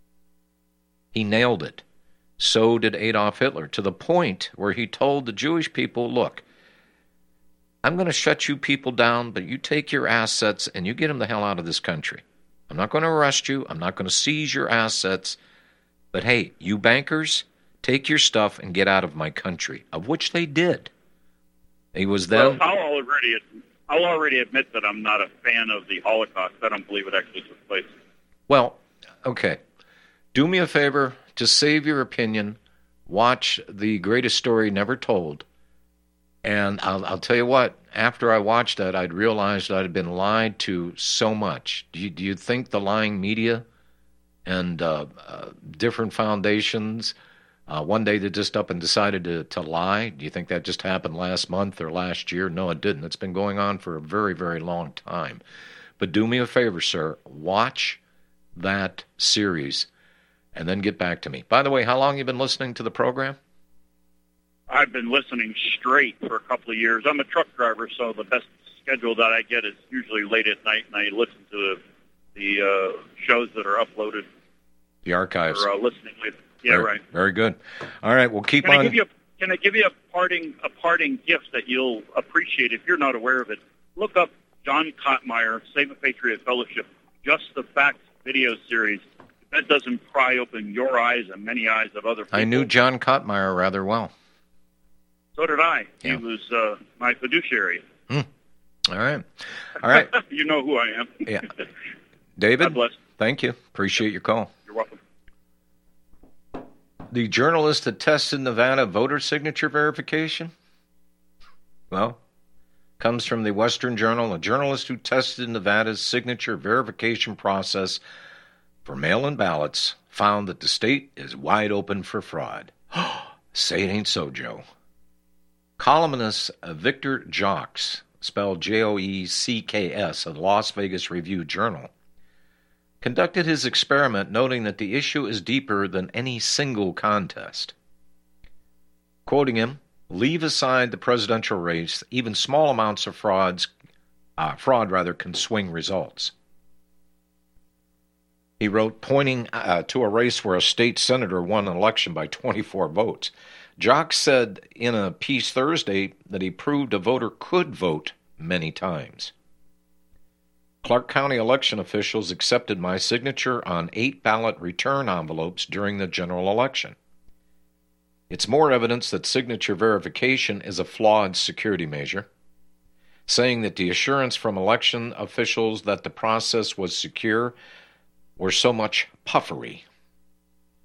He nailed it. So did Adolf Hitler, to the point where he told the Jewish people, look, I'm going to shut you people down, but you take your assets and you get them the hell out of this country. I'm not going to arrest you. I'm not going to seize your assets. But hey, you bankers, take your stuff and get out of my country, of which they did. He was then... Well, I'll already... I'll already admit that I'm not a fan of the Holocaust. I don't believe it actually took place. Well, okay. Do me a favor, to save your opinion, watch The Greatest Story Never Told. And I'll, I'll tell you what, after I watched that, I'd realized I'd been lied to so much. Do you, do you think the lying media and uh, uh, different foundations... Uh, one day they just up and decided to, to lie. Do you think that just happened last month or last year? No, it didn't. It's been going on for a very, very long time. But do me a favor, sir. Watch that series and then get back to me. By the way, how long have you been listening to the program? I've been listening straight for a couple of years. I'm a truck driver, so the best schedule that I get is usually late at night, and I listen to the, the uh, shows that are uploaded. The archives. Or uh, listening with. Yeah, very, right. Very good. All right, we'll keep can on. I give you a, can I give you a parting a parting gift that you'll appreciate if you're not aware of it? Look up John Kottmeyer, Save a Patriot Fellowship, Just the Facts video series. If that doesn't pry open your eyes and many eyes of other people. I knew John Kottmeyer rather well. So did I. Yeah. He was uh, my fiduciary. Hmm. All right. All right. You know who I am. Yeah. David, God bless. Thank you. Appreciate your call. You're welcome. The journalist that tested Nevada voter signature verification? Well, comes from the Western Journal. A journalist who tested Nevada's signature verification process for mail-in ballots found that the state is wide open for fraud. Say it ain't so, Joe. Columnist Victor Jocks, spelled J O E C K S, of the Las Vegas Review-Journal, conducted his experiment, noting that the issue is deeper than any single contest. Quoting him, leave aside the presidential race, even small amounts of frauds, uh, fraud rather, can swing results. He wrote, pointing uh, to a race where a state senator won an election by twenty-four votes. Jock said in a piece Thursday that he proved a voter could vote many times. Clark County election officials accepted my signature on eight ballot return envelopes during the general election. It's more evidence that signature verification is a flawed security measure, saying that the assurance from election officials that the process was secure were so much puffery.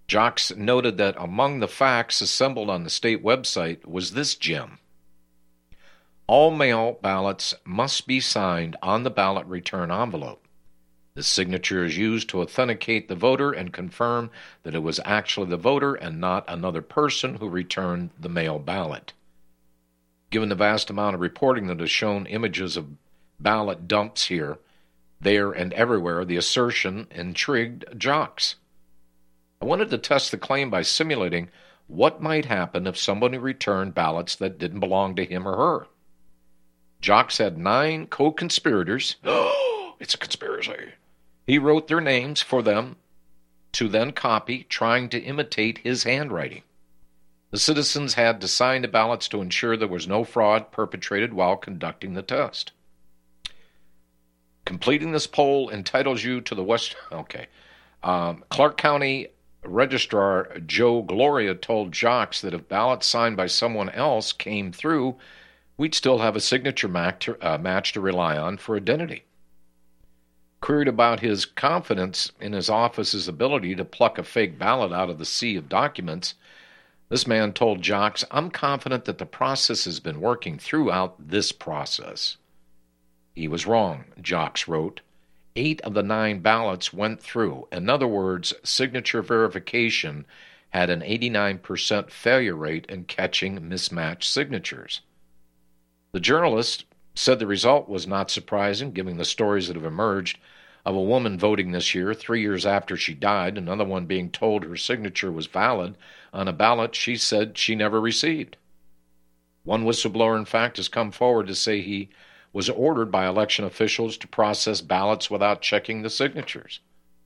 Jocks noted that among the facts assembled on the state website was this gem. All mail ballots must be signed on the ballot return envelope. The signature is used to authenticate the voter and confirm that it was actually the voter and not another person who returned the mail ballot. Given the vast amount of reporting that has shown images of ballot dumps here, there, and everywhere, the assertion intrigued Jocks. I wanted to test the claim by simulating what might happen if somebody returned ballots that didn't belong to him or her. Jocks had nine co-conspirators. Oh, it's a conspiracy. He wrote their names for them to then copy, trying to imitate his handwriting. The citizens had to sign the ballots to ensure there was no fraud perpetrated while conducting the test. Completing this poll entitles you to the West... Okay. Um, Clark County Registrar Joe Gloria told Jocks that if ballots signed by someone else came through, we'd still have a signature match to, uh, match to rely on for identity. Queried about his confidence in his office's ability to pluck a fake ballot out of the sea of documents, this man told Jocks, "I'm confident that the process has been working throughout this process." He was wrong, Jocks wrote. Eight of the nine ballots went through. In other words, signature verification had an eighty-nine percent failure rate in catching mismatched signatures. The journalist said the result was not surprising, given the stories that have emerged of a woman voting this year, three years after she died, another one being told her signature was valid on a ballot she said she never received. One whistleblower, in fact, has come forward to say he was ordered by election officials to process ballots without checking the signatures.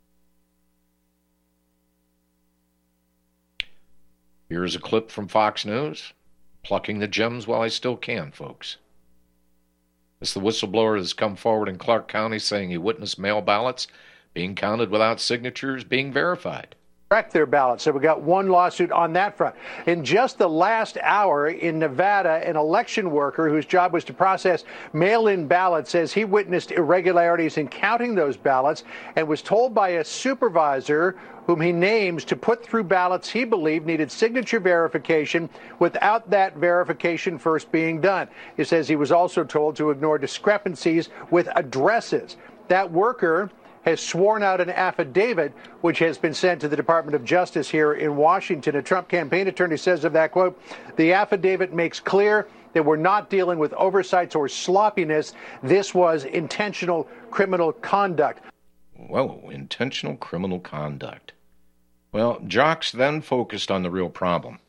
Here's a clip from Fox News, plucking the gems while I still can, folks. It's the whistleblower that's come forward in Clark County saying he witnessed mail ballots being counted without signatures being verified. Correct their ballots. So we got one lawsuit on that front. In just the last hour in Nevada, an election worker whose job was to process mail-in ballots says he witnessed irregularities in counting those ballots and was told by a supervisor whom he names to put through ballots he believed needed signature verification without that verification first being done. He says he was also told to ignore discrepancies with addresses. That worker has sworn out an affidavit which has been sent to the Department of Justice here in Washington. A Trump campaign attorney says of that, quote, "The affidavit makes clear that we're not dealing with oversights or sloppiness. This was intentional criminal conduct." Whoa, intentional criminal conduct. Well, Jocks then focused on the real problem.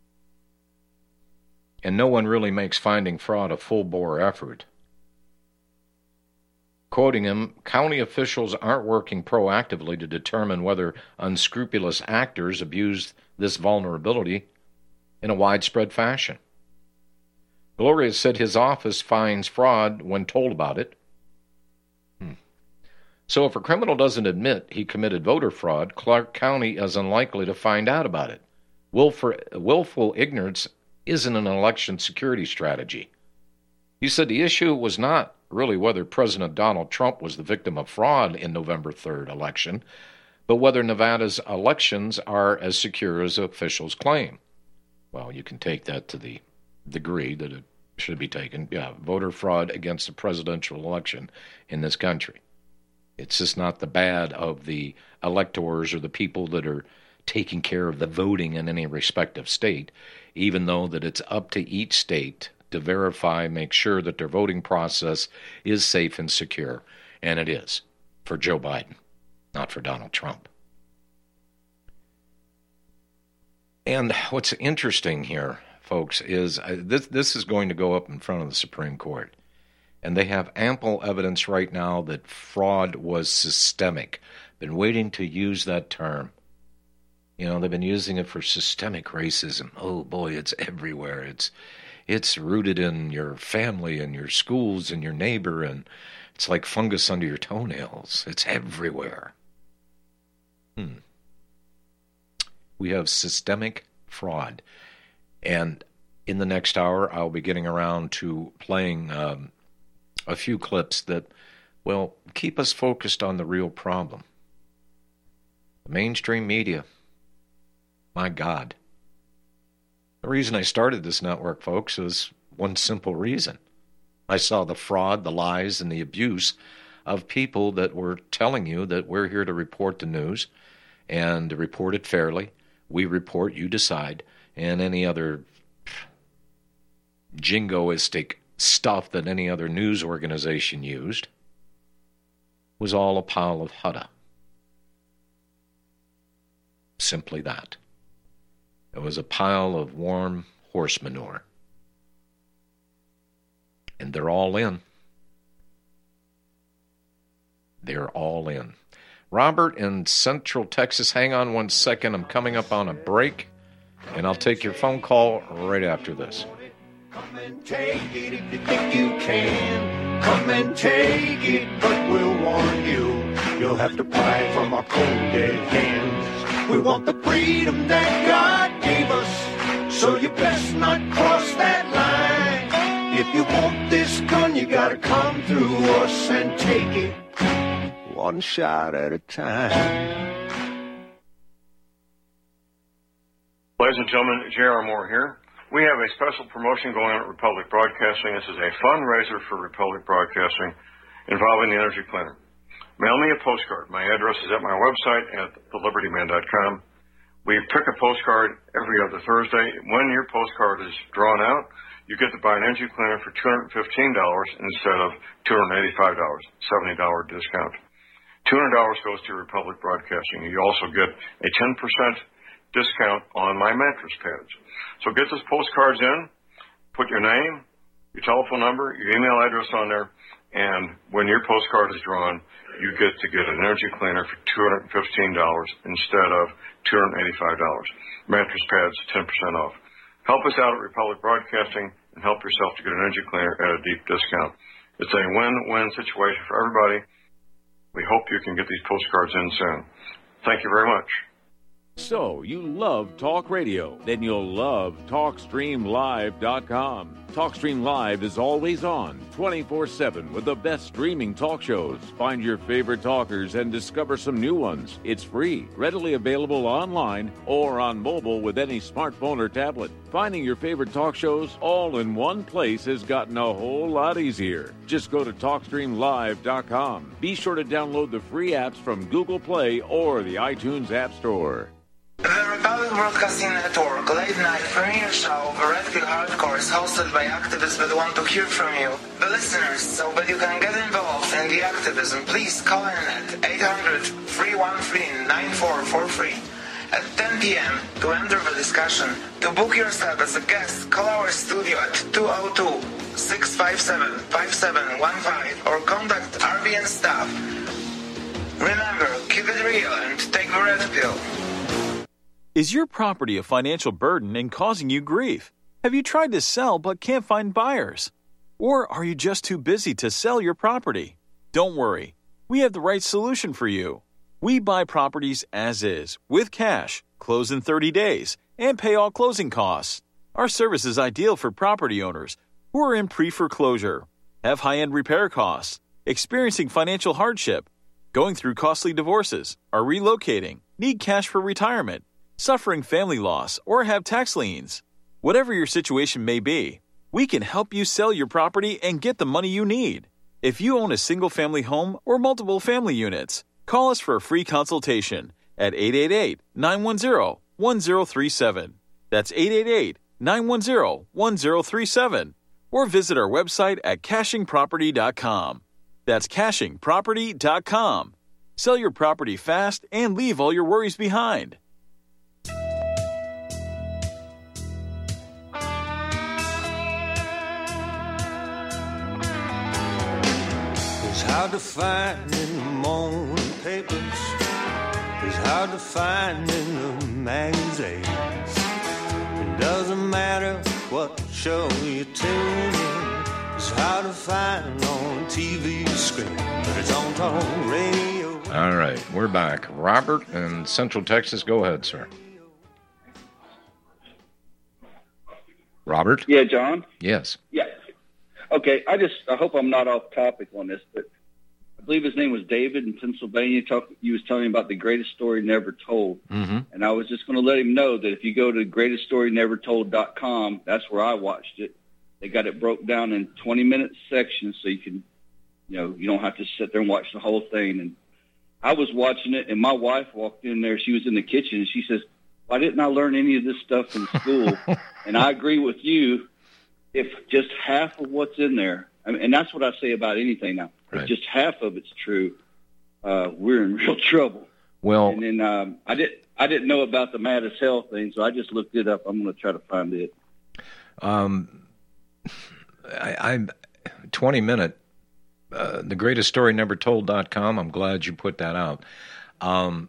And no one really makes finding fraud a full-bore effort. Quoting him, "County officials aren't working proactively to determine whether unscrupulous actors abused this vulnerability in a widespread fashion." Gloria said his office finds fraud when told about it. Hmm. So if a criminal doesn't admit he committed voter fraud, Clark County is unlikely to find out about it. Willful, willful ignorance isn't an election security strategy. He said the issue was not really whether President Donald Trump was the victim of fraud in November third election, but whether Nevada's elections are as secure as officials claim. Well, you can take that to the degree that it should be taken. Yeah, voter fraud against the presidential election in this country. It's just not the bad of the electors or the people that are taking care of the voting in any respective state, even though that it's up to each state to verify, make sure that their voting process is safe and secure. And it is for Joe Biden, not for Donald Trump. And what's interesting here, folks, is uh, this, this is going to go up in front of the Supreme Court. And they have ample evidence right now that fraud was systemic. Been waiting to use that term. You know, they've been using it for systemic racism. Oh, boy, it's everywhere. It's It's rooted in your family and your schools and your neighbor, and it's like fungus under your toenails. It's everywhere. Hmm. We have systemic fraud. And in the next hour, I'll be getting around to playing um, a few clips that, well, keep us focused on the real problem. The mainstream media My God. The reason I started this network, folks, is one simple reason. I saw the fraud, the lies, and the abuse of people that were telling you that we're here to report the news and to report it fairly. We report, you decide, and any other jingoistic stuff that any other news organization used was all a pile of hudda. Simply that. It was a pile of warm horse manure. And they're all in. They're all in. Robert in Central Texas, hang on one second. I'm coming up on a break, and I'll take your phone call right after this. Come and take it if you think you can. Come and take it, but we'll warn you. You'll have to pry from our cold dead hands. We want the freedom that God gave us, so you best not cross that line. If you want this gun, you gotta come through us and take it one shot at a time. Ladies and gentlemen, J R. Moore here. We have a special promotion going on at Republic Broadcasting. This is a fundraiser for Republic Broadcasting involving the Energy Cleaner. Mail me a postcard. My address is at my website at the liberty man dot com. We pick a postcard every other Thursday. When your postcard is drawn out, you get to buy an Energy Cleaner for two hundred fifteen dollars instead of two hundred eighty-five dollars, seventy dollars discount. two hundred dollars goes to Republic Broadcasting. You also get a ten percent discount on my mattress pads. So get those postcards in, put your name, your telephone number, your email address on there, and when your postcard is drawn, you get to get an Energy Cleaner for two hundred fifteen dollars instead of two hundred eighty-five dollars. Mattress pads, ten percent off. Help us out at Republic Broadcasting and help yourself to get an Energy Cleaner at a deep discount. It's a win-win situation for everybody. We hope you can get these postcards in soon. Thank you very much. So, you love talk radio? Then you'll love talk stream live dot com. TalkStream Live is always on, twenty-four seven, with the best streaming talk shows. Find your favorite talkers and discover some new ones. It's free, readily available online or on mobile with any smartphone or tablet. Finding your favorite talk shows all in one place has gotten a whole lot easier. Just go to talk stream live dot com. Be sure to download the free apps from Google Play or the iTunes App Store. The Republic Broadcasting Network late night premiere show The Red Pill Hardcore is hosted by activists that want to hear from you, the listeners. So that you can get involved in the activism, please call in at eight hundred, three one three, nine four four three. At ten p.m. to enter the discussion. To book yourself as a guest, call our studio at two oh two, six five seven, five seven one five or contact R B N staff. Remember, keep it real and take the red pill. Is your property a financial burden and causing you grief? Have you tried to sell but can't find buyers? Or are you just too busy to sell your property? Don't worry. We have the right solution for you. We buy properties as is, with cash, close in thirty days, and pay all closing costs. Our service is ideal for property owners who are in pre-foreclosure, have high-end repair costs, experiencing financial hardship, going through costly divorces, are relocating, need cash for retirement, suffering family loss, or have tax liens. Whatever your situation may be, we can help you sell your property and get the money you need. If you own a single-family home or multiple family units, call us for a free consultation at eight eight eight, nine one zero, one zero three seven. That's eight eight eight, nine one zero, one zero three seven. Or visit our website at caching property dot com. That's caching property dot com. Sell your property fast and leave all your worries behind. It's hard to find in the morning papers. It's hard to find in the magazines. It doesn't matter what show you tune in. It's hard to find on T V screen, but it's on talk radio. All right, we're back. Robert in Central Texas, go ahead, sir. Robert? Yeah, John? Yes. Yeah. Okay, I just, I hope I'm not off topic on this, but I believe his name was David in Pennsylvania. Talk, he was telling me about the greatest story never told. Mm-hmm. And I was just going to let him know that if you go to greatest story never told dot com, that's where I watched it. They got it broke down in twenty-minute sections so you can, you know, you don't have to sit there and watch the whole thing. And I was watching it, and my wife walked in there. She was in the kitchen, and she says, why didn't I learn any of this stuff in school? And I agree with you. If just half of what's in there, I mean, and that's what I say about anything now. Right. If just half of it's true, uh, we're in real trouble. Well, and then um, I did I didn't know about the Mad as Hell thing, so I just looked it up. I'm going to try to find it. Um, I, I'm twenty minute. Uh, the greatest story never told dot com. I'm glad you put that out. Um,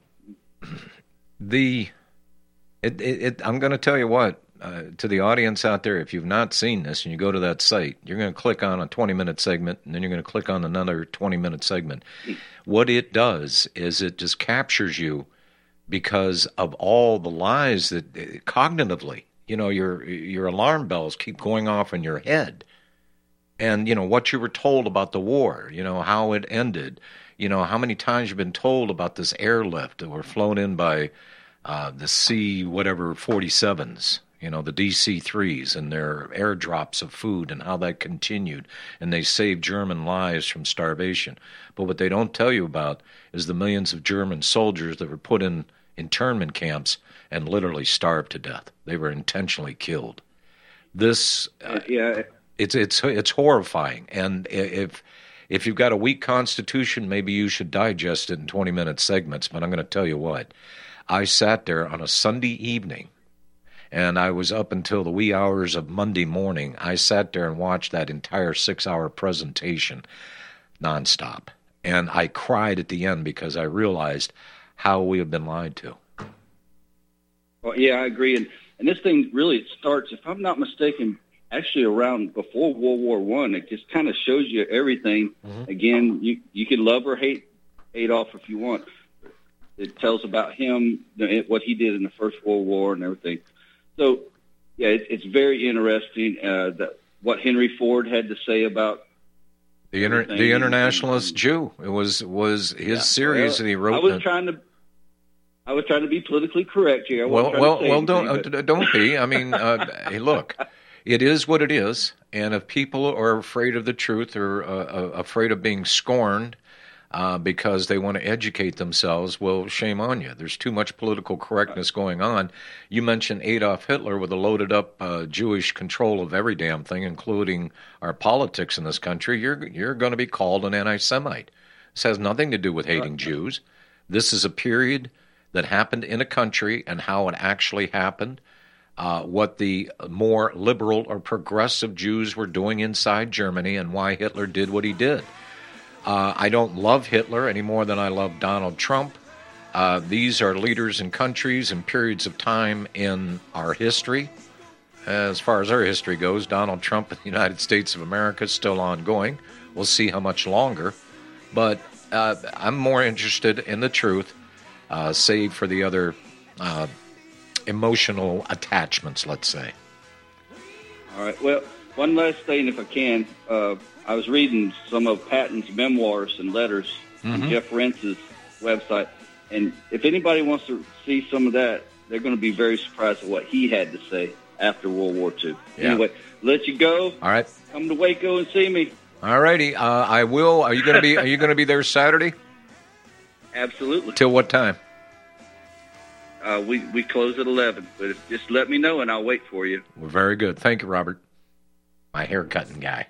the it, it, it I'm going to tell you what. Uh, to the audience out there, if you've not seen this and you go to that site, you're going to click on a twenty-minute segment, and then you're going to click on another twenty-minute segment. What it does is it just captures you because of all the lies that uh, cognitively, you know, your your alarm bells keep going off in your head. And, you know, what you were told about the war, you know, how it ended, you know, how many times you've been told about this airlift that were flown in by uh, the C whatever forty-sevens. You know, the D C threes and their airdrops of food and how that continued. And they saved German lives from starvation. But what they don't tell you about is the millions of German soldiers that were put in internment camps and literally starved to death. They were intentionally killed. This, uh, yeah, it's it's it's horrifying. And if if you've got a weak constitution, maybe you should digest it in twenty-minute segments. But I'm going to tell you what. I sat there on a Sunday evening, and I was up until the wee hours of Monday morning. I sat there and watched that entire six-hour presentation nonstop. And I cried at the end because I realized how we have been lied to. Well, yeah, I agree. And, and this thing really starts, if I'm not mistaken, actually around before World War One. It just kind of shows you everything. Mm-hmm. Again, you, you can love or hate Adolf if you want. It tells about him, what he did in the First World War and everything. So, yeah, it, it's very interesting uh, that what Henry Ford had to say about the inter- the internationalist and, Jew. It was was his yeah, series well, that he wrote. I was that, trying to, I was trying to be politically correct here. I well, well, well, anything, don't but... uh, don't be. I mean, uh, hey, look, it is what it is, and if people are afraid of the truth or uh, uh, afraid of being scorned. Uh, because they want to educate themselves, well, shame on you. There's too much political correctness going on. You mentioned Adolf Hitler with a loaded-up uh, Jewish control of every damn thing, including our politics in this country. You're you're going to be called an anti-Semite. This has nothing to do with hating Jews. This is a period that happened in a country and how it actually happened, uh, what the more liberal or progressive Jews were doing inside Germany, and why Hitler did what he did. Uh, I don't love Hitler any more than I love Donald Trump. Uh, these are leaders in countries and periods of time in our history. As far as our history goes, Donald Trump in the United States of America is still ongoing. We'll see how much longer. But uh, I'm more interested in the truth, uh, save for the other uh, emotional attachments, let's say. All right. Well, one last thing, if I can. Uh, I was reading some of Patton's memoirs and letters mm-hmm. on Jeff Rentz's website, and if anybody wants to see some of that, they're going to be very surprised at what he had to say after World War Two. Yeah. Anyway, let you go. All right. Come to Waco and see me. All righty. Uh, I will. Are you going to be? Are you going to be there Saturday? Absolutely. Till what time? Uh, we we close at eleven, but if, just let me know and I'll wait for you. Well, very good. Thank you, Robert. My hair cutting guy.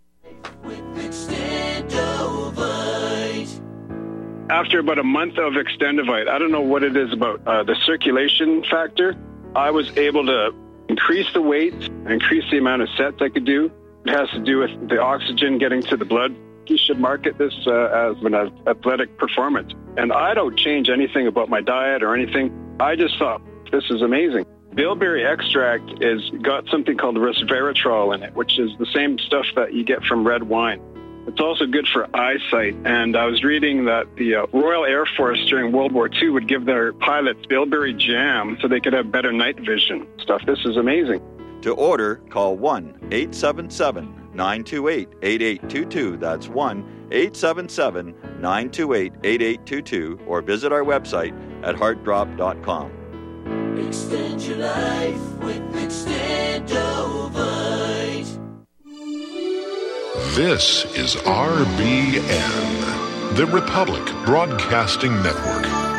After about a month of Extendivite, I don't know what it is about uh, the circulation factor, I was able to increase the weight, increase the amount of sets I could do. It has to do with the oxygen getting to the blood. You should market this uh, as an athletic performance. And I don't change anything about my diet or anything. I just thought, this is amazing. Bilberry extract is got something called resveratrol in it, which is the same stuff that you get from red wine. It's also good for eyesight. And I was reading that the uh, Royal Air Force during World War Two would give their pilots bilberry jam so they could have better night vision stuff. This is amazing. To order, call one eight seven seven, nine two eight, eight eight two two. That's one eight seven seven, nine two eight, eight eight two two, or visit our website at heart drop dot com. Extend your life with Extendovite. This is R B N, the Republic Broadcasting Network.